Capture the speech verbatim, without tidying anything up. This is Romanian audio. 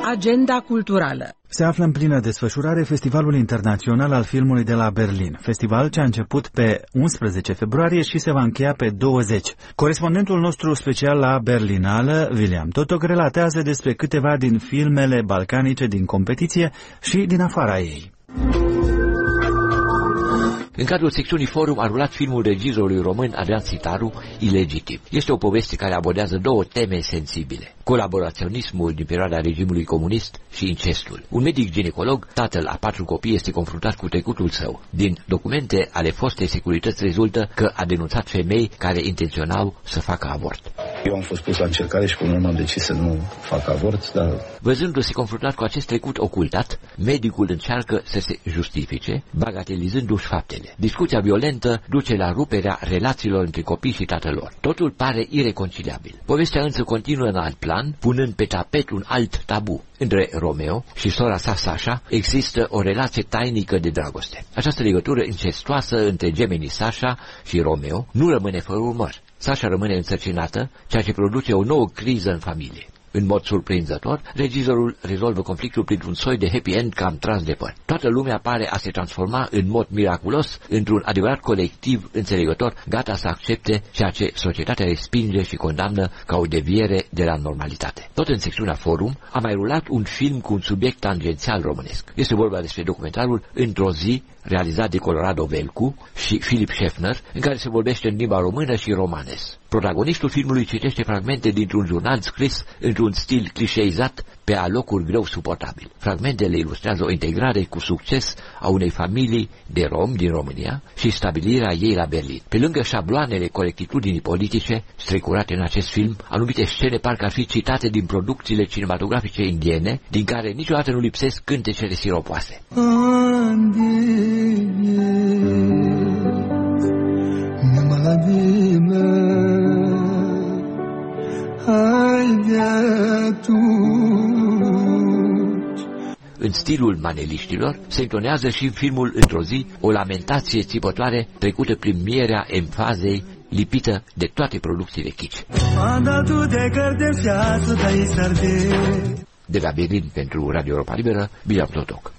Agenda culturală. Se află în plină desfășurare Festivalul Internațional al Filmului de la Berlin. Festival ce a început pe unsprezece februarie și se va încheia pe douăzeci. Corespondentul nostru special la Berlinală, William Totok, relatează despre câteva din filmele balcanice din competiție și din afara ei. În cadrul secțiunii Forum a rulat filmul regizorului român Adrian Țitaru, Ilegitim. Este o poveste care abordează două teme sensibile: colaboraționismul din perioada regimului comunist și incestul. Un medic ginecolog, tatăl a patru copii, este confruntat cu trecutul său. Din documente ale fostei securități rezultă că a denunțat femei care intenționau să facă avort. Eu am fost pus la încercare și până la urmă am decis să nu fac avort, dar... Văzându-se confruntat cu acest trecut ocultat, medicul încearcă să se justifice, bagatelizându-și faptele. Discuția violentă duce la ruperea relațiilor între copii și tatăl lor. Totul pare ireconciliabil. Povestea însă continuă în alt plan, punând pe tapet un alt tabu. Între Romeo și sora sa Sasha există o relație tainică de dragoste. Această legătură incestuoasă între gemenii Sasha și Romeo nu rămâne fără urmări. Sasha rămâne însărcinată, ceea ce produce o nouă criză în familie. În mod surprinzător, regizorul rezolvă conflictul printr-un soi de happy end cam tras de păr. Toată lumea pare a se transforma în mod miraculos într-un adevărat colectiv înțelegător, gata să accepte ceea ce societatea respinge și condamnă ca o deviere de la normalitate. Tot în secțiunea Forum a mai rulat un film cu un subiect tangențial românesc. Este vorba despre documentarul Într-o zi, realizat de Colorado Velcu și Philip Schaffner, în care se vorbește în limba română și romanes. Protagonistul filmului citește fragmente dintr-un jurnal scris într-un stil clișeizat pe alocuri greu suportabil. Fragmentele ilustrează o integrare cu succes a unei familii de romi din România și stabilirea ei la Berlin. Pe lângă șabloanele corectitudinii politice strecurate în acest film, anumite scene parcă ar fi citate din producțiile cinematografice indiene, din care niciodată nu lipsesc cântecele siropoase. În stilul maneliștilor se intonează și în filmul Într-o zi o lamentație țipătoare trecută prin mierea emfazei lipită de toate producțiile kitsch. De la Berlin pentru Radio Europa Liberă, William Totok.